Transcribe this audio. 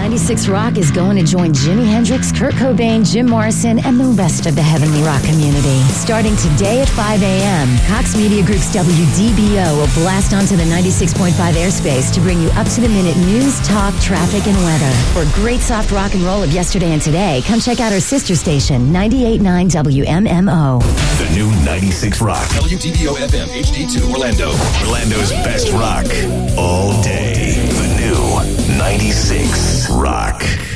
96 Rock is going to join Jimi Hendrix, Kurt Cobain, Jim Morrison, and the rest of the heavenly rock community. Starting today at 5 a.m., Cox Media Group's WDBO will blast onto the 96.5 airspace to bring you up-to-the-minute news, talk, traffic, and weather. For great soft rock and roll of yesterday and today, come check out our sister station, 98.9 WMMO. The new 96 Rock. WDBO FM HD2 Orlando. Orlando's best rock all day. The new 96 Rock.